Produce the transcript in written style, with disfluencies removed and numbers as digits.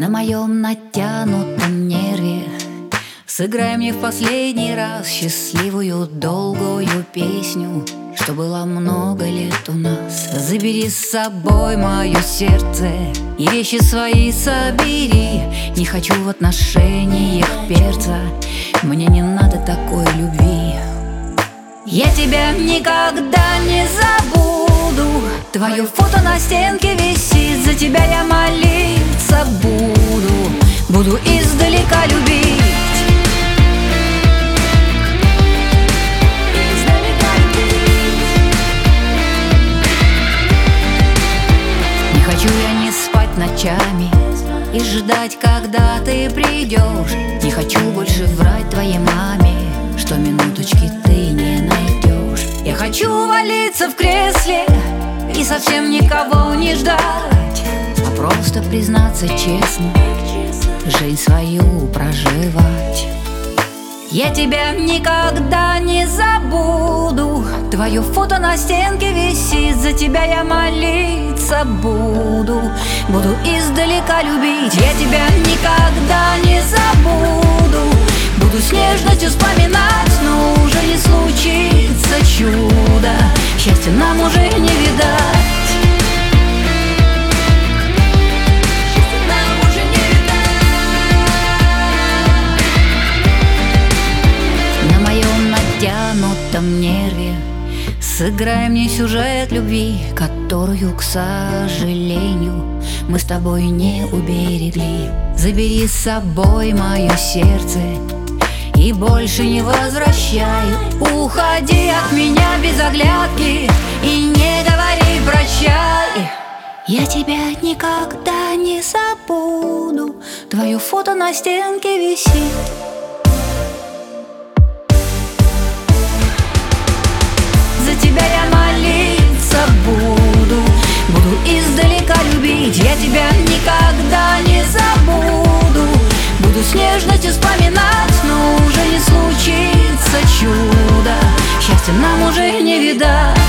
На моем натянутом нерве сыграй мне в последний раз счастливую долгую песню, что было много лет у нас. Забери с собой мое сердце и вещи свои собери. Не хочу в отношениях перца, мне не надо такой любви. Я тебя никогда не забуду, твое фото на стенке висит, за тебя я молиться буду издалека любить. Не хочу я не спать ночами и ждать, когда ты придешь. Не хочу больше врать твоей маме, что минуточки ты не найдешь. Я хочу валиться в кресле и совсем никого не ждать, а просто признаться честно, жизнь свою проживать. Я тебя никогда не забуду, твое фото на стенке висит, за тебя я молиться буду издалека любить. Я тебя никогда не забуду, буду с нежностью вспоминать, но уже не случится чудо, счастья нам уже не видать. Натянутом нерве сыграй мне сюжет любви, которую, к сожалению, мы с тобой не уберегли. Забери с собой мое сердце и больше не возвращай. Уходи от меня без оглядки и не говори прощай. Я тебя никогда не забуду, твое фото на стенке висит. За тебя я молиться буду издалека любить. Я тебя никогда не забуду, буду с нежностью вспоминать, но уже не случится чудо, счастья нам уже не видать.